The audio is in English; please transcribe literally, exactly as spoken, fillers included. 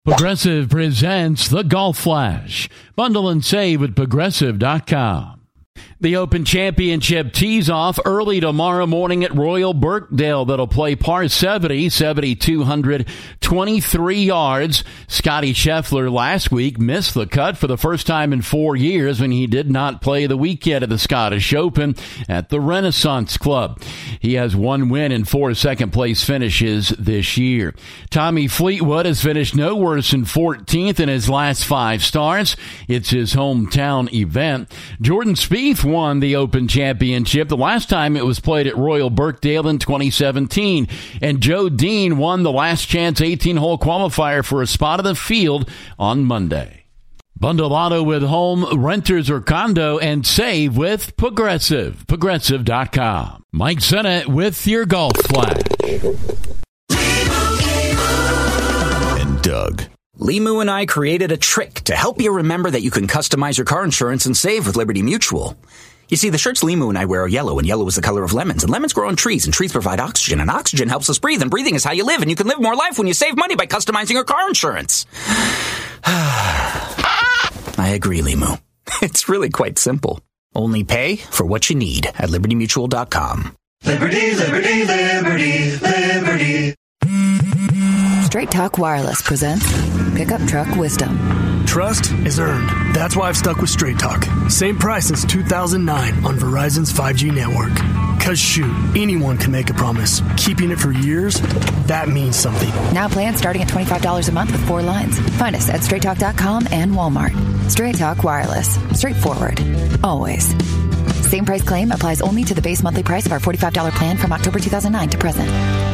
Progressive presents the Golf Flash. Bundle and save at Progressive dot com. The Open Championship tees off early tomorrow morning at Royal Birkdale. That'll play par seventy, seven thousand two hundred twenty-three yards. Scotty Scheffler last week missed the cut for the first time in four years when he did not play the weekend of the Scottish Open at the Renaissance Club. He has one win and four second-place finishes this year. Tommy Fleetwood has finished no worse than fourteenth in his last five starts. It's his hometown event. Jordan Spieth won the Open Championship the last time it was played at Royal Birkdale in twenty seventeen. And Joe Dean won the last chance eighteen-hole qualifier for a spot in the field on Monday. Bundle auto with home, renters, or condo and save with Progressive. Progressive dot com. Mike Sennett with your Golf Flash. And Doug. Limu and I created a trick to help you remember that you can customize your car insurance and save with Liberty Mutual. You see, the shirts Limu and I wear are yellow, and yellow is the color of lemons. And lemons grow on trees, and trees provide oxygen, and oxygen helps us breathe, and breathing is how you live, and you can live more life when you save money by customizing your car insurance. I agree, Limu. It's really quite simple. Only pay for what you need at Liberty Mutual dot com. Liberty, liberty, liberty, liberty. Straight Talk Wireless presents Pickup Truck Wisdom. Trust is earned. That's why I've stuck with Straight Talk. Same price since two thousand nine on Verizon's five G network. Cause shoot, anyone can make a promise. Keeping it for years, that means something. Now plans starting at twenty-five dollars a month with four lines. Find us at straight talk dot com and Walmart. Straight Talk Wireless. Straightforward. Always. Same price claim applies only to the base monthly price of our forty-five dollars plan from October two thousand nine to present.